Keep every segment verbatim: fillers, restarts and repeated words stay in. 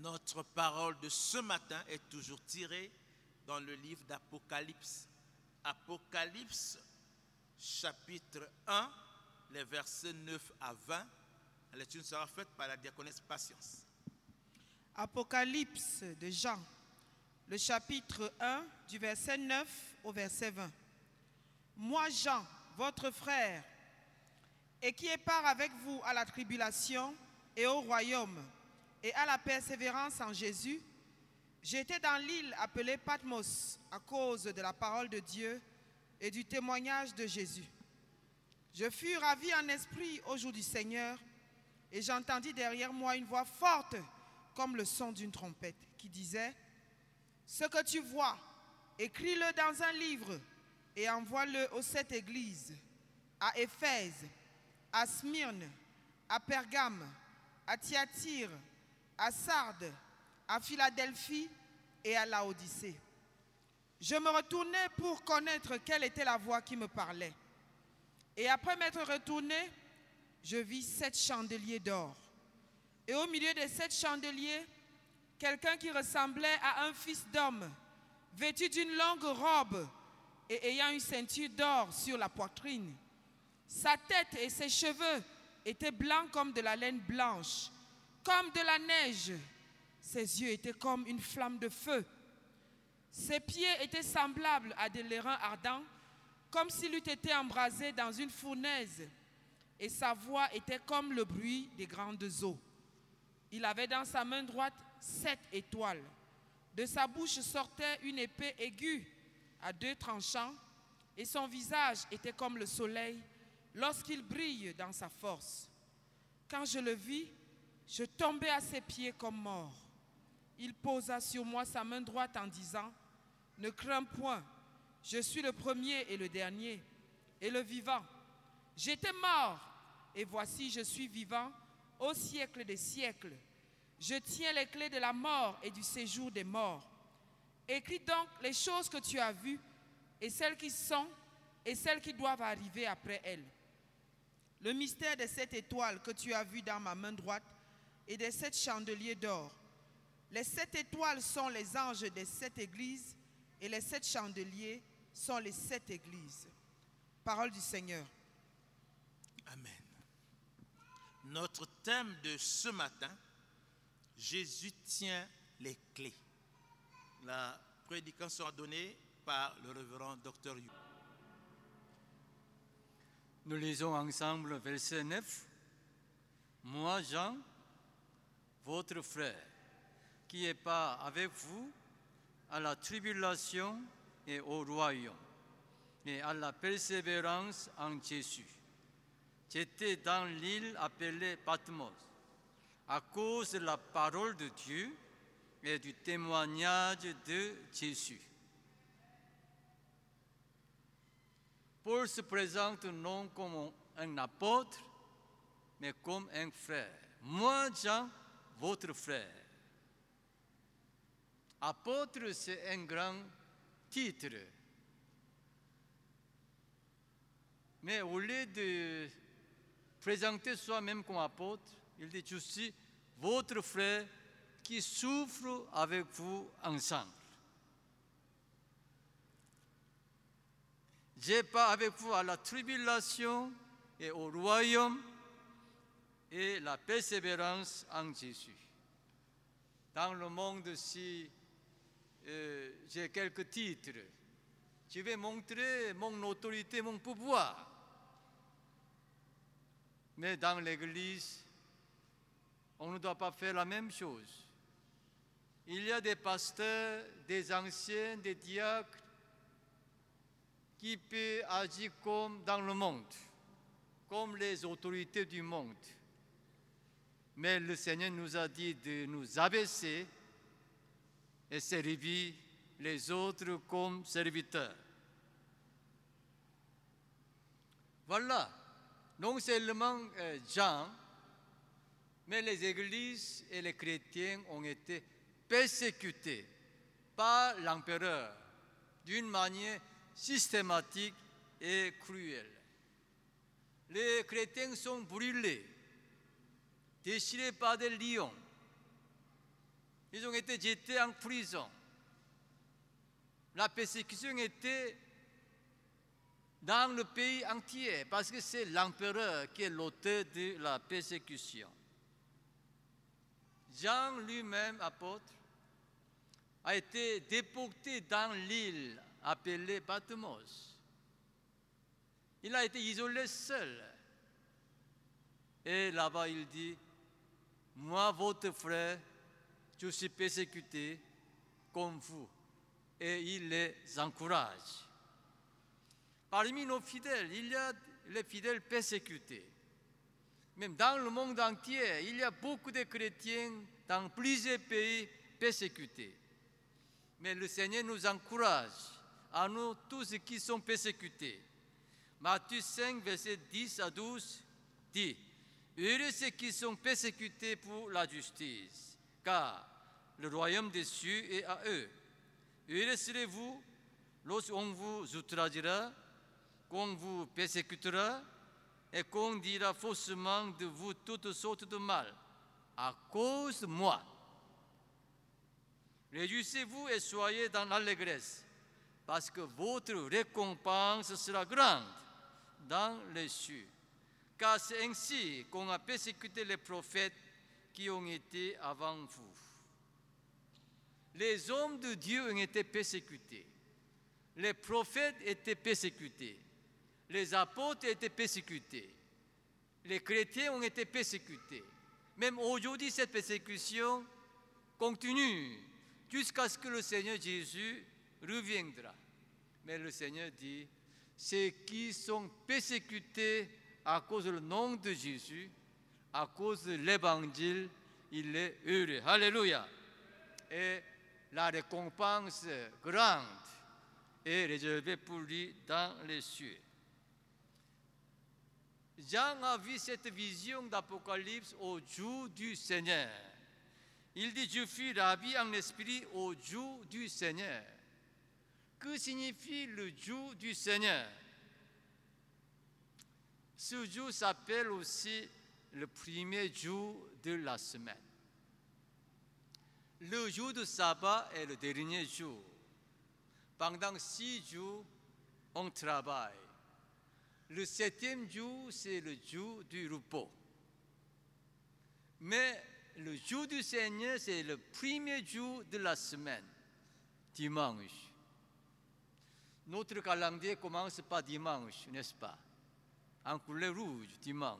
Notre parole de ce matin est toujours tirée dans le livre d'Apocalypse. Apocalypse, chapitre un, les versets neuf à vingt. La lecture sera faite par la diaconesse Patience. Apocalypse de Jean, le chapitre un, du verset neuf au verset vingt. Moi, Jean, votre frère, et qui est part avec vous à la tribulation et au royaume, et à la persévérance en Jésus, j'étais dans l'île appelée Patmos à cause de la parole de Dieu et du témoignage de Jésus. Je fus ravi en esprit au jour du Seigneur, et j'entendis derrière moi une voix forte comme le son d'une trompette qui disait: ce que tu vois, écris-le dans un livre et envoie-le aux sept églises, à Éphèse, à Smyrne, à Pergame, à Thyatire, à Sardes, à Philadelphie et à Laodicée. Je me retournai pour connaître quelle était la voix qui me parlait. Et après m'être retourné, je vis sept chandeliers d'or. Et au milieu des sept chandeliers, quelqu'un qui ressemblait à un fils d'homme, vêtu d'une longue robe et ayant une ceinture d'or sur la poitrine. Sa tête et ses cheveux étaient blancs comme de la laine blanche, comme de la neige. Ses yeux étaient comme une flamme de feu. Ses pieds étaient semblables à des lairins ardents, comme s'il eût été embrasé dans une fournaise. Et sa voix était comme le bruit des grandes eaux. Il avait dans sa main droite sept étoiles. De sa bouche sortait une épée aiguë à deux tranchants, et son visage était comme le soleil lorsqu'il brille dans sa force. Quand je le vis, je tombai à ses pieds comme mort. Il posa sur moi sa main droite en disant: ne crains point, je suis le premier et le dernier, et le vivant. J'étais mort, et voici je suis vivant au siècle des siècles. Je tiens les clés de la mort et du séjour des morts. Écris donc les choses que tu as vues, et celles qui sont, et celles qui doivent arriver après elles. Le mystère des sept étoiles que tu as vues dans ma main droite, et des sept chandeliers d'or. Les sept étoiles sont les anges des sept églises, et les sept chandeliers sont les sept églises. Parole du Seigneur. Amen. Notre thème de ce matin: Jésus tient les clés. La prédication sera donnée par le révérend docteur Yu. Nous lisons ensemble verset neuf. Moi, Jean, votre frère, qui est pas avec vous à la tribulation et au royaume, et à la persévérance en Jésus. J'étais dans l'île appelée Patmos, à cause de la parole de Dieu et du témoignage de Jésus. Paul se présente non comme un apôtre, mais comme un frère. Moi, Jean, votre frère. Apôtre, c'est un grand titre. Mais au lieu de présenter soi-même comme apôtre, il dit: je suis votre frère qui souffre avec vous ensemble. J'ai pas avec vous à la tribulation et au royaume et la persévérance en Jésus. Dans le monde, si euh, j'ai quelques titres, je vais montrer mon autorité, mon pouvoir. Mais dans l'Église, on ne doit pas faire la même chose. Il y a des pasteurs, des anciens, des diacres qui peuvent agir comme dans le monde, comme les autorités du monde. Mais le Seigneur nous a dit de nous abaisser et servir les autres comme serviteurs. Voilà, non seulement euh, Jean, mais les églises et les chrétiens ont été persécutés par l'empereur d'une manière systématique et cruelle. Les chrétiens sont brûlés, déchirés par des lions, Ils ont été jetés en prison. La persécution était dans le pays entier parce que c'est l'empereur qui est l'auteur de la persécution. Jean lui-même, apôtre, a été déporté dans l'île appelée Patmos. Il a été isolé seul. Et là-bas, il dit, moi, votre frère, je suis persécuté comme vous. Et il les encourage. Parmi nos fidèles, il y a les fidèles persécutés. Même dans le monde entier, il y a beaucoup de chrétiens dans plusieurs pays persécutés. Mais le Seigneur nous encourage, à nous tous qui sont persécutés. Matthieu cinq, versets dix à douze, dit, « Heureux ceux qui sont persécutés pour la justice, car le royaume des cieux est à eux. Heureux serez-vous lorsqu'on vous outragera, qu'on vous persécutera, et qu'on dira faussement de vous toutes sortes de mal, à cause de moi. Réjouissez-vous et soyez dans l'allégresse, parce que votre récompense sera grande dans les cieux. Car c'est ainsi qu'on a persécuté les prophètes qui ont été avant vous. » Les hommes de Dieu ont été persécutés. Les prophètes étaient persécutés. Les apôtres étaient persécutés. Les chrétiens ont été persécutés. Même aujourd'hui, cette persécution continue jusqu'à ce que le Seigneur Jésus reviendra. Mais le Seigneur dit, ceux qui sont persécutés à cause du nom de Jésus, à cause de l'évangile, il est heureux. Alléluia. Et la récompense grande est réservée pour lui dans les cieux. Jean a vu cette vision d'Apocalypse au jour du Seigneur. Il dit, je fus ravi en esprit au jour du Seigneur. Que signifie le jour du Seigneur? Ce jour s'appelle aussi le premier jour de la semaine. Le jour de sabbat est le dernier jour. Pendant six jours, on travaille. Le septième jour, c'est le jour du repos. Mais le jour du Seigneur, c'est le premier jour de la semaine, dimanche. Notre calendrier commence par dimanche, n'est-ce pas? En couleur rouge, dimanche.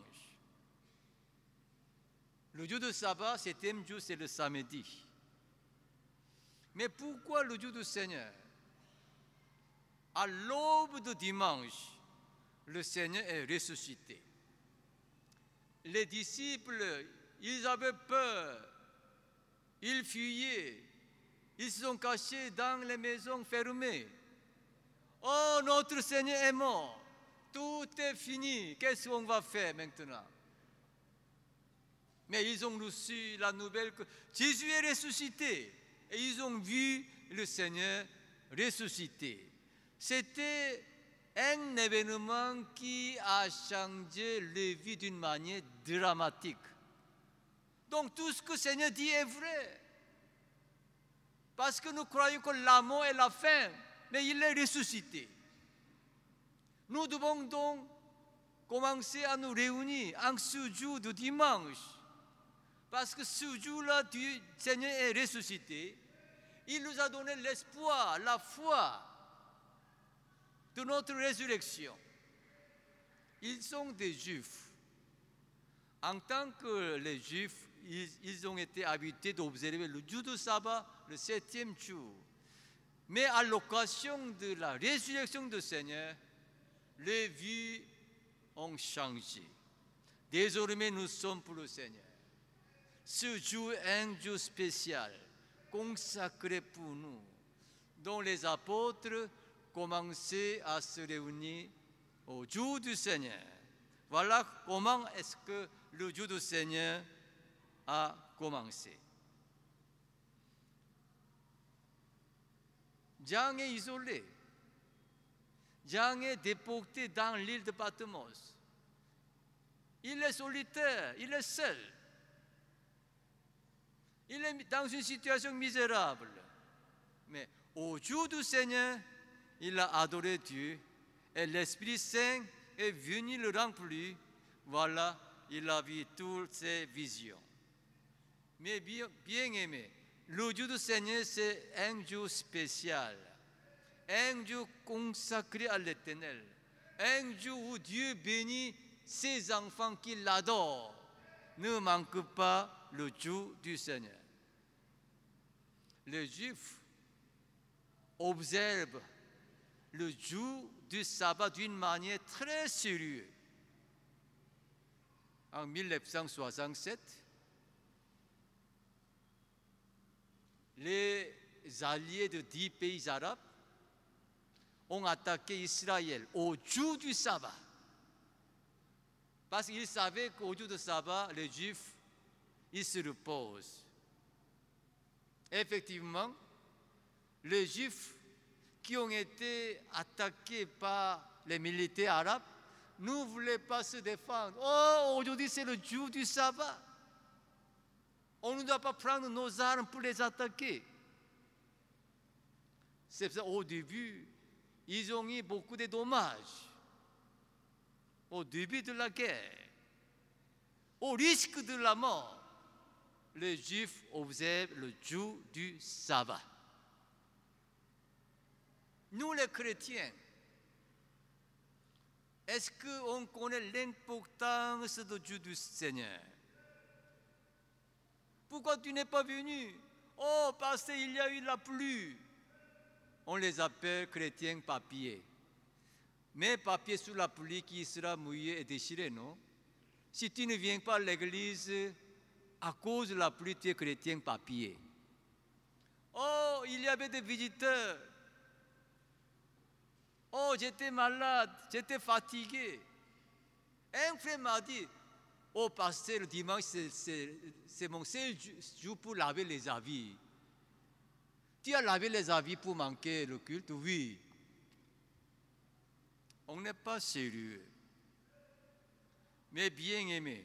Le jour de sabbat, septième jour, c'est le samedi. Mais pourquoi le jour du Seigneur? À l'aube de dimanche, le Seigneur est ressuscité. Les disciples, ils avaient peur, ils fuyaient, ils se sont cachés dans les maisons fermées. Oh, notre Seigneur est mort, tout est fini, qu'est-ce qu'on va faire maintenant? Mais ils ont reçu la nouvelle que Jésus est ressuscité et ils ont vu le Seigneur ressuscité. C'était un événement qui a changé la vie d'une manière dramatique. Donc tout ce que le Seigneur dit est vrai. Parce que nous croyons que la mort est la fin, mais il est ressuscité. Nous devons donc commencer à nous réunir en ce jour de dimanche. Parce que ce jour-là, le Seigneur est ressuscité. Il nous a donné l'espoir, la foi de notre résurrection. Ils sont des Juifs. En tant que les Juifs, ils, ils ont été habitués d'observer le jour du sabbat, le septième jour. Mais à l'occasion de la résurrection du Seigneur, les vies ont changé. Désormais, nous sommes pour le Seigneur. Ce jour est un jour spécial, consacré pour nous, dont les apôtres commencer à se réunir au jour du Seigneur. Voilà comment est-ce que le jour du Seigneur a commencé. Jean est isolé. Jean est déporté dans l'île de Patmos. Il est solitaire, il est seul. Il est dans une situation misérable. Mais au jour du Seigneur, il a adoré Dieu et l'Esprit Saint est venu le remplir. Voilà, il a vu toutes ses visions. Mais bien, bien aimé, le jour du Seigneur, c'est un jour spécial, un jour consacré à l'Éternel, un jour où Dieu bénit ses enfants qui l'adorent. Ne manque pas le jour du Seigneur. Les Juifs observent le jour du sabbat d'une manière très sérieuse. En mille neuf cent soixante-sept, les alliés de dix pays arabes ont attaqué Israël au jour du sabbat. Parce qu'ils savaient qu'au jour du sabbat, les Juifs, ils se reposent. Effectivement, les Juifs qui ont été attaqués par les militaires arabes ne voulaient pas se défendre. Oh, aujourd'hui c'est le jour du sabbat. On ne doit pas prendre nos armes pour les attaquer. C'est ça, au début, ils ont eu beaucoup de dommages. Au début de la guerre, au risque de la mort, les Juifs observent le jour du sabbat. Nous les chrétiens, est-ce qu'on connaît l'importance du jour du Seigneur? Pourquoi tu n'es pas venu? Oh, parce qu'il y a eu la pluie. On les appelle chrétiens papiers. Mais papier sous la pluie qui sera mouillé et déchiré, non? Si tu ne viens pas à l'église à cause de la pluie, tu es chrétien papier. Oh, il y avait des visiteurs. Oh, j'étais malade, j'étais fatigué. Un frère m'a dit, oh, pasteur, le dimanche, c'est mon seul jour pour laver les habits. Tu as lavé les habits pour manquer le culte? Oui. On n'est pas sérieux. Mais bien aimé,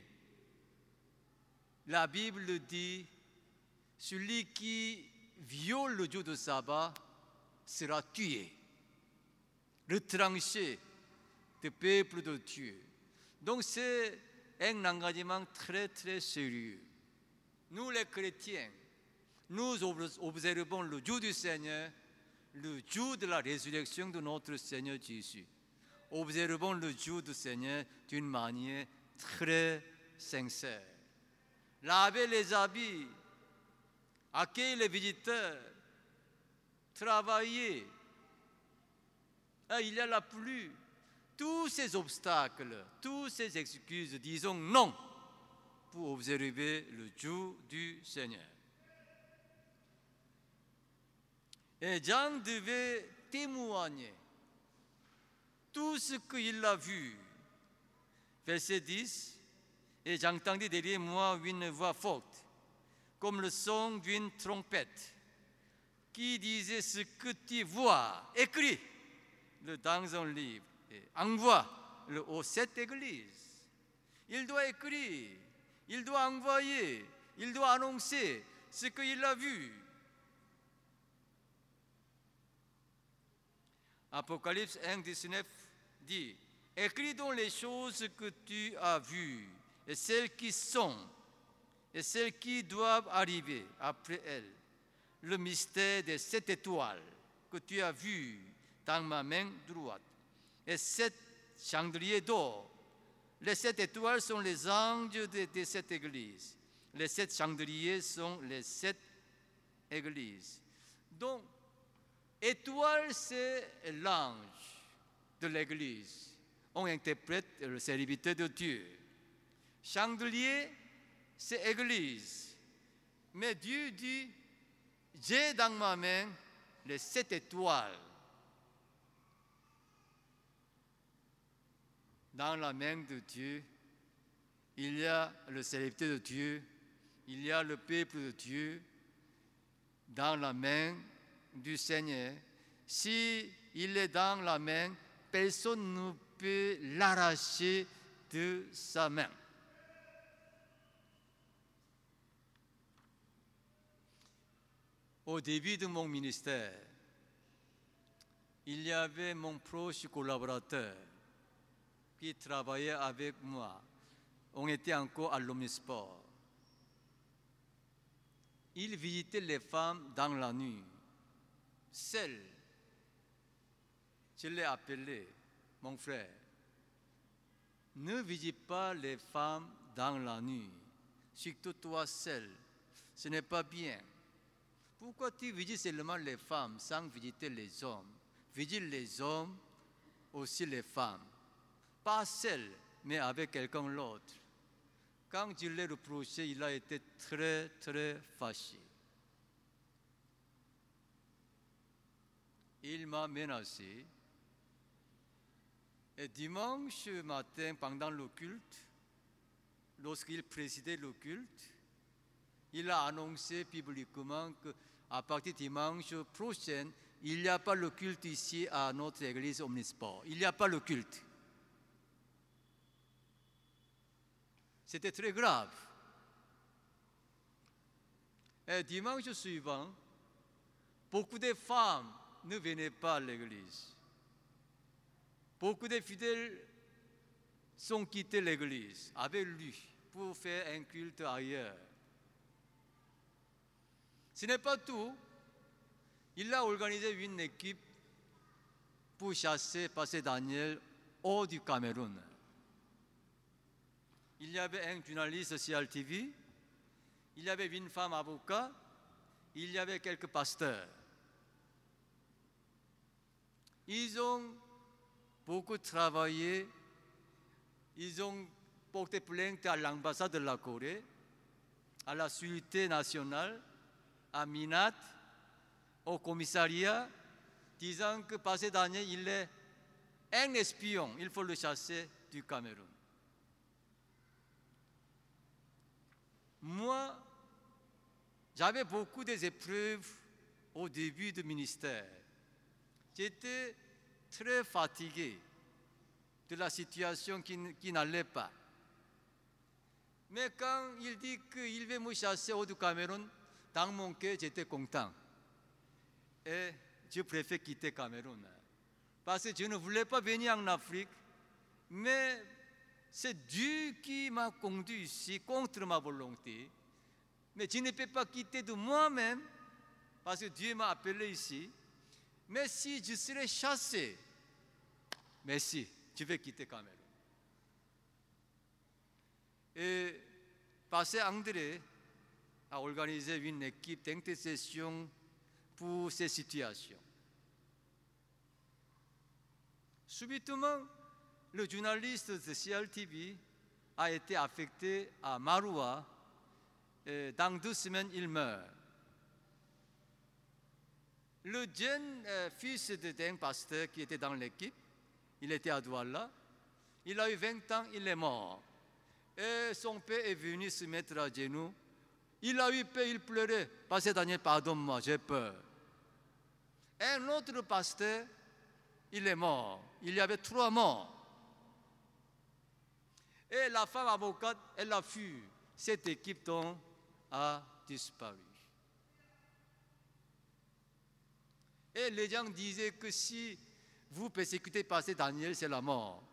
la Bible dit, celui qui viole le jour de sabbat sera tué, retranché du peuple de Dieu. Donc c'est un engagement très très sérieux. Nous les chrétiens, nous observons le jour du Seigneur, le jour de la résurrection de notre Seigneur Jésus. Observons le jour du Seigneur d'une manière très sincère. Lavez les habits, accueillez les visiteurs, travaillez. Ah, il y a la pluie. Tous ces obstacles, toutes ces excuses, disons non pour observer le jour du Seigneur. Et Jean devait témoigner tout ce qu'il a vu. Verset dix, et j'entendis derrière moi une voix forte, comme le son d'une trompette, qui disait: ce que tu vois, écris le dans un livre et envoie-le aux sept églises. Il doit écrire, il doit envoyer, il doit annoncer ce qu'il a vu. Apocalypse un, dix-neuf dit: écris donc les choses que tu as vues, et celles qui sont, et celles qui doivent arriver après elles. Le mystère des sept étoiles que tu as vues dans ma main droite, et sept chandeliers d'or. Les sept étoiles sont les anges de, de cette église. Les sept chandeliers sont les sept églises. Donc, étoile, c'est l'ange de l'église. On interprète le serviteur de Dieu. Chandelier, c'est église. Mais Dieu dit: j'ai dans ma main les sept étoiles. Dans la main de Dieu, il y a le serviteur de Dieu, il y a le peuple de Dieu. Dans la main du Seigneur, si il est dans la main, personne ne peut l'arracher de sa main. au début de mon ministère, il y avait mon proche collaborateur qui travaillait avec moi. On était encore à l'Omnisport. Il visitait les femmes dans la nuit, seul. Je l'ai appelé, mon frère. Ne visite pas les femmes dans la nuit, surtout toi seul. Ce n'est pas bien. Pourquoi tu visites seulement les femmes sans visiter les hommes? Visite les hommes, aussi les femmes. Pas seul, mais avec quelqu'un d'autre. Quand je l'ai reproché, il a été très, très fâché. Il m'a menacé. Et dimanche matin, pendant le culte, lorsqu'il présidait le culte, il a annoncé publiquement qu'à partir de dimanche prochain, il n'y a pas le culte ici à notre église Omnisport. Il n'y a pas le culte. C'était très grave. Et dimanche suivant, beaucoup de femmes ne venaient pas à l'église. Beaucoup de fidèles sont quittés l'église avec lui pour faire un culte ailleurs. Ce n'est pas tout. Il a organisé une équipe pour chasser Pasteur Daniel hors du Cameroun. Il y avait un journaliste C L T V, il y avait une femme avocat, il y avait quelques pasteurs. Ils ont beaucoup travaillé, ils ont porté plainte à l'ambassade de la Corée, à la Sûreté nationale, à Minat, au commissariat, disant que Pasteur Daniel, il est un espion, il faut le chasser du Cameroun. Moi, j'avais beaucoup d'épreuves au début du ministère. J'étais très fatigué de la situation qui, qui n'allait pas. Mais quand il dit qu'il veut me chasser hors du Cameroun, dans mon cœur, j'étais content. Et je préfère quitter le Cameroun. Parce que je ne voulais pas venir en Afrique, mais c'est Dieu qui m'a conduit ici contre ma volonté. Mais je ne peux pas quitter de moi-même, parce que Dieu m'a appelé ici. Mais si je serais chassé, mais si, je vais quitter le Cameroun. Et Pasteur André a organisé une équipe d'intercession pour ces situations. Subitement, le journaliste de C L T V a été affecté à Maroua et dans deux semaines, il meurt. Le jeune euh, fils d'un pasteur qui était dans l'équipe, il était à Douala, il a eu vingt ans, il est mort. Et son père est venu se mettre à genoux. Il a eu peur, il pleurait. Pasteur Daniel, pardonne-moi, j'ai peur. Un autre pasteur, il est mort. Il y avait trois morts. Et la femme avocate, elle a fui. Cette équipe donc a disparu. Et les gens disaient que si vous persécutez Pasteur Daniel, c'est la mort.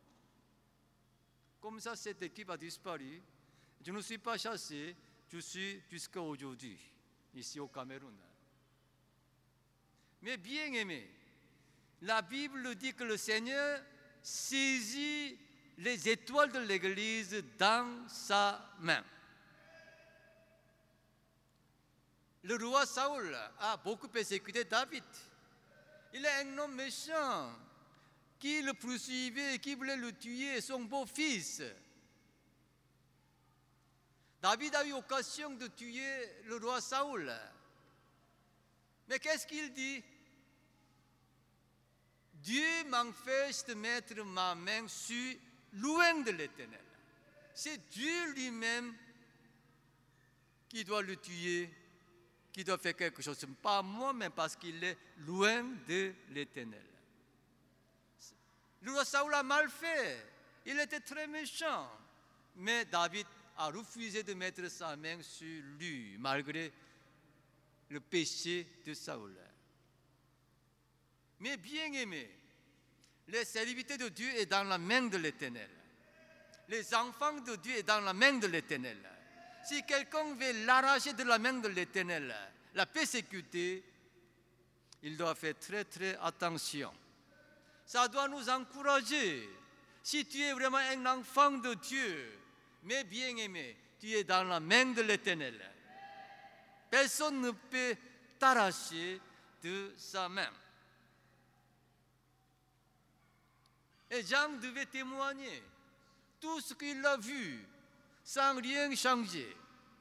Comme ça, cette équipe a disparu. Je ne suis pas chassé, je suis jusqu'à aujourd'hui, ici au Cameroun. Mais bien aimé, la Bible dit que le Seigneur saisit les étoiles de l'Église dans sa main. Le roi Saül a beaucoup persécuté David. Il est un homme méchant qui le poursuivait, qui voulait le tuer, son beau-fils. David a eu occasion de tuer le roi Saül. Mais qu'est-ce qu'il dit? Dieu m'empêche de mettre ma main sur loin de l'Éternel. C'est Dieu lui-même qui doit le tuer, qui doit faire quelque chose. Pas moi, mais parce qu'il est loin de l'Éternel. Le roi Saül a mal fait. Il était très méchant. Mais David a refusé de mettre sa main sur lui, malgré le péché de Saül. Mais bien aimé, le serviteur de Dieu est dans la main de l'Éternel. Les enfants de Dieu sont dans la main de l'Éternel. Si quelqu'un veut l'arracher de la main de l'Éternel, la persécuter, il doit faire très très attention. Ça doit nous encourager. Si tu es vraiment un enfant de Dieu, mais bien aimé, tu es dans la main de l'Éternel. Personne ne peut t'arracher de sa main. Et Jean devait témoigner tout ce qu'il a vu sans rien changer.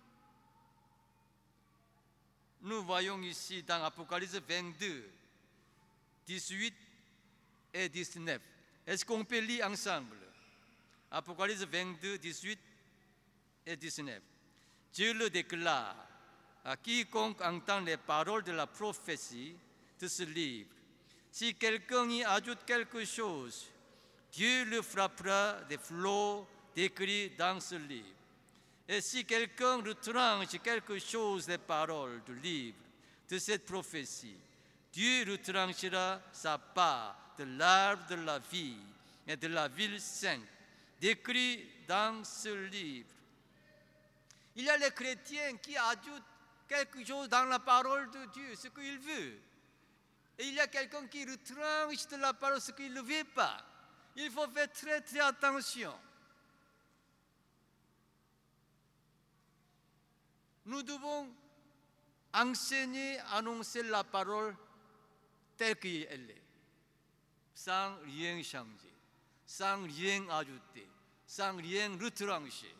Nous voyons ici dans Apocalypse vingt-deux, dix-huit et dix-neuf. Est-ce qu'on peut lire ensemble? Apocalypse vingt-deux, dix-huit et dix-neuf. Dieu le déclare à quiconque entend les paroles de la prophétie de ce livre. Si quelqu'un y ajoute quelque chose, Dieu le frappera des flots décrits dans ce livre. Et si quelqu'un retranche quelque chose des paroles du livre de cette prophétie, Dieu retranchera sa part de l'arbre de la vie et de la ville sainte, décrit dans ce livre. Il y a les chrétiens qui ajoutent quelque chose dans la parole de Dieu, ce qu'il veut. Et il y a quelqu'un qui retranche de la parole ce qu'il ne veut pas. Il faut faire très très attention. Nous devons enseigner, annoncer la parole telle qu'elle est, sans rien changer, sans rien ajouter, sans rien retrancher.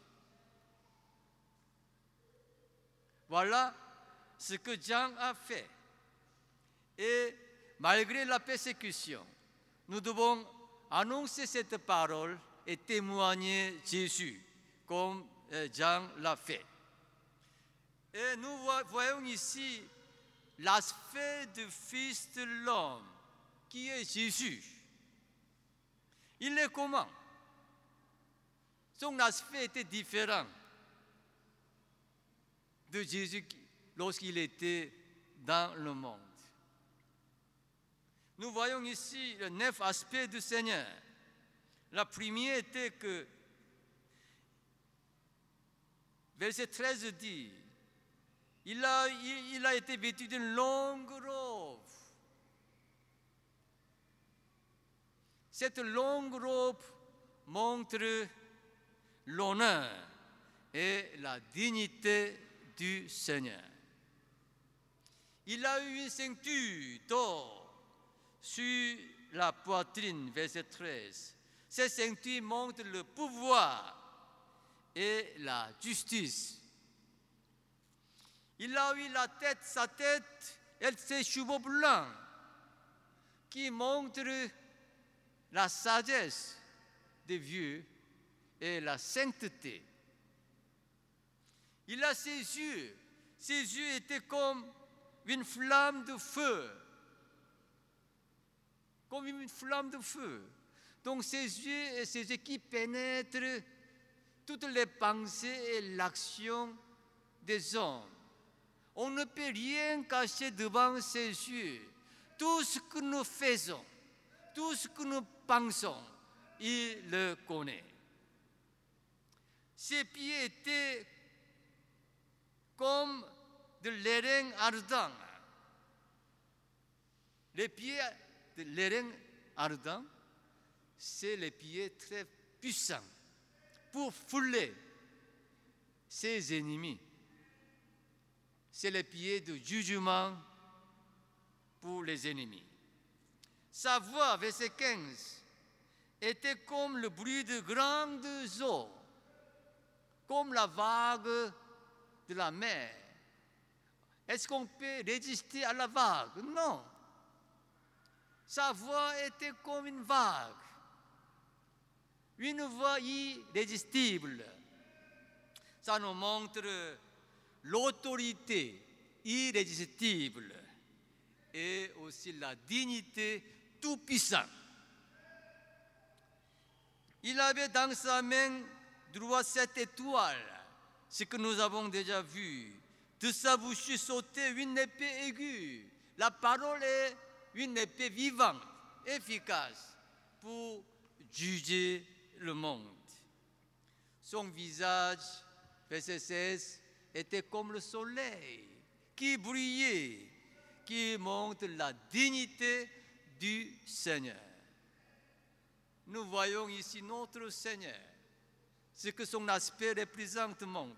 Voilà ce que Jean a fait. Et malgré la persécution, nous devons annoncer cette parole et témoigner Jésus, comme Jean l'a fait. Et nous voyons ici l'aspect du Fils de l'homme, qui est Jésus. Il est comment? Son aspect était différent de Jésus lorsqu'il était dans le monde. Nous voyons ici les neuf aspects du Seigneur. La première était que, verset treize dit, il a, il, il a été vêtu d'une longue robe. Cette longue robe montre l'honneur et la dignité du Seigneur. Il a eu une ceinture d'or sur la poitrine, verset treize. Cette ceinture montre le pouvoir et la justice. Il a eu la tête, sa tête et ses cheveux blancs qui montrent la sagesse des vieux et la sainteté. Il a ses yeux. Ses yeux étaient comme une flamme de feu. Comme une flamme de feu. Donc ses yeux et ses yeux qui pénètrent toutes les pensées et l'action des hommes. On ne peut rien cacher devant ses yeux. Tout ce que nous faisons, tout ce que nous pensons, il le connaît. Ses pieds étaient comme de l'airain ardent. Les pieds de l'airain ardent, c'est les pieds très puissants pour fouler ses ennemis. C'est les pieds de jugement pour les ennemis. Sa voix, verset quinze, était comme le bruit de grandes eaux, comme la vague de la mer. Est-ce qu'on peut résister à la vague? Non. Sa voix était comme une vague, une voix irrésistible. Ça nous montre l'autorité irrésistible et aussi la dignité tout-puissante. Il avait dans sa main droite sept étoiles, ce que nous avons déjà vu De sa bouche sautait une épée aiguë. La parole est une épée vivante, efficace pour juger le monde. Son visage, verset seize, était comme le soleil qui brillait, qui montre la dignité du Seigneur. Nous voyons ici notre Seigneur, ce que son aspect représente montre.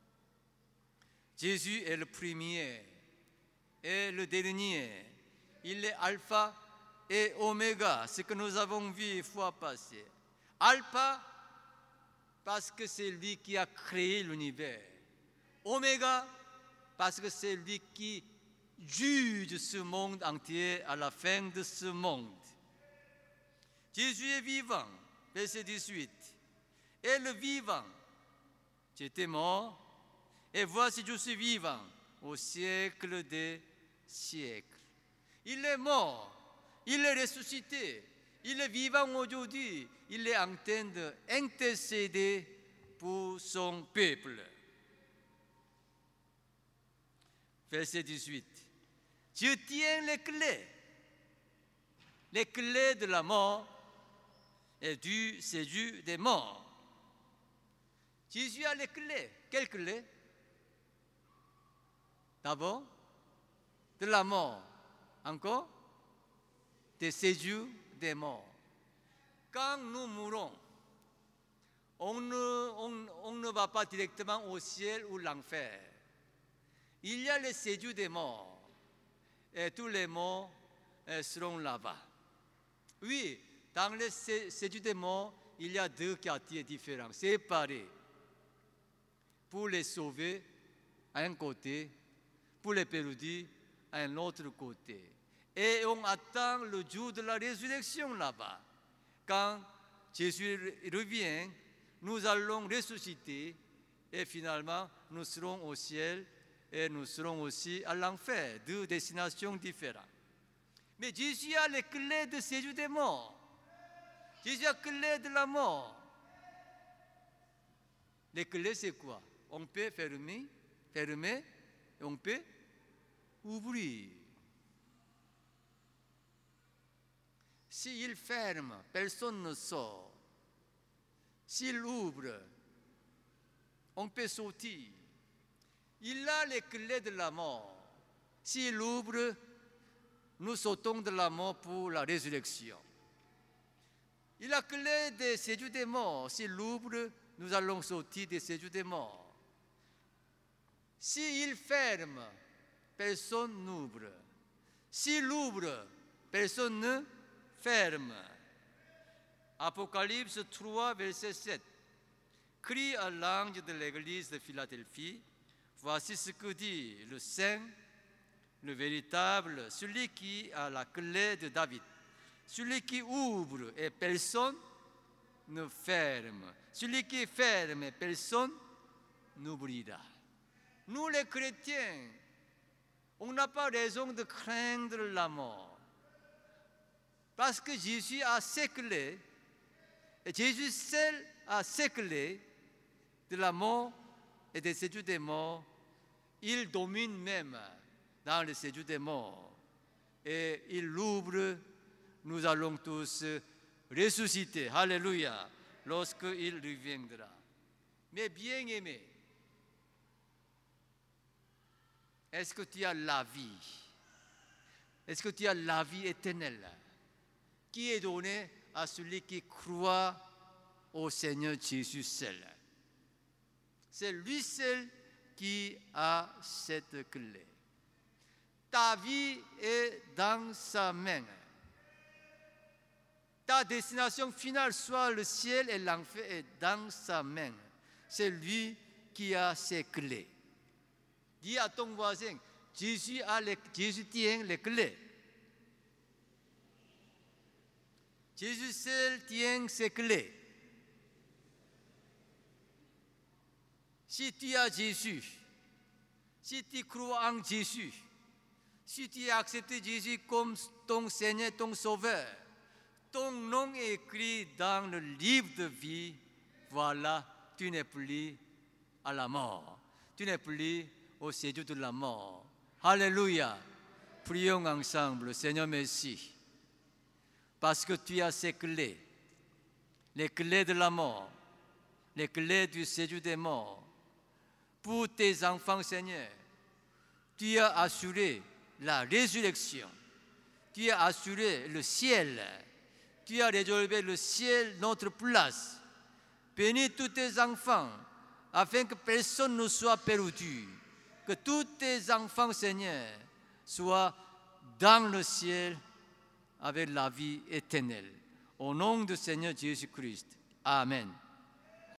Jésus est le premier et le dernier. Il est alpha et oméga, ce que nous avons vu la fois passée. Alpha, parce que c'est lui qui a créé l'univers. Oméga, parce que c'est lui qui juge ce monde entier à la fin de ce monde. Jésus est vivant, verset dix-huit. Et le vivant, j'étais mort, et voici je suis vivant au siècle des siècles. Il est mort, il est ressuscité, il est vivant aujourd'hui, il est en train d'intercéder pour son peuple. Verset dix-huit. Je tiens les clés, les clés de la mort et du séjour des morts. Jésus a les clés. Quelles clés? D'abord, de la mort. Encore, des séjours des morts. Quand nous mourons, on ne, on, on ne va pas directement au ciel ou l'enfer. Il y a le séjour des morts. Et tous les morts seront là-bas. Oui, dans le séjour des morts, il y a deux quartiers différents, séparés. Pour les sauver à un côté, pour les perdus à un autre côté. Et on attend le jour de la résurrection là-bas. Quand Jésus revient, nous allons ressusciter et finalement nous serons au ciel et nous serons aussi à l'enfer, deux destinations différentes. Mais Jésus a les clés de séjour des morts. Jésus a les clés de la mort. Les clés, c'est quoi? On peut fermer, fermer, et on peut ouvrir. S'il ferme, personne ne sort. S'il ouvre, on peut sortir. Il a les clés de la mort. S'il ouvre, nous sautons de la mort pour la résurrection. Il a les clés des séjours des morts. S'il ouvre, nous allons sortir des séjours des morts. S'il ferme, personne n'ouvre. S'il ouvre, personne ne ferme. Apocalypse trois, verset sept. Crie à l'ange de l'église de Philadelphie. Voici ce que dit le Saint, le véritable, celui qui a la clé de David. Celui qui ouvre et personne ne ferme. Celui qui ferme et personne n'ouvrira. Nous les chrétiens, on n'a pas raison de craindre la mort. Parce que Jésus a ses clés, et Jésus seul a ses clés de la mort et des séjours des morts. Il domine même dans le séjour des morts. Et il l'ouvre, nous allons tous ressusciter. Alléluia, lorsqu'il reviendra. Mais bien aimé, est-ce que tu as la vie? Est-ce que tu as la vie éternelle qui est donnée à celui qui croit au Seigneur Jésus seul? C'est lui seul qui a cette clé. Ta vie est dans sa main. Ta destination finale, soit le ciel et l'enfer, est dans sa main. C'est lui qui a ses clés. Dis à ton voisin, Jésus, a les, Jésus tient les clés. Jésus seul tient ses clés. Si tu as Jésus, si tu crois en Jésus, si tu as accepté Jésus comme ton Seigneur, ton Sauveur, ton nom est écrit dans le livre de vie, voilà, tu n'es plus à la mort, tu n'es plus au séjour de la mort. Alléluia. Prions ensemble. Seigneur, merci. Parce que tu as ces clés, les clés de la mort, les clés du séjour des morts. Pour tes enfants, Seigneur, tu as assuré la résurrection. Tu as assuré le ciel. Tu as réservé le ciel, notre place. Bénis tous tes enfants, afin que personne ne soit perdu. Que tous tes enfants, Seigneur, soient dans le ciel avec la vie éternelle. Au nom du Seigneur Jésus-Christ. Amen.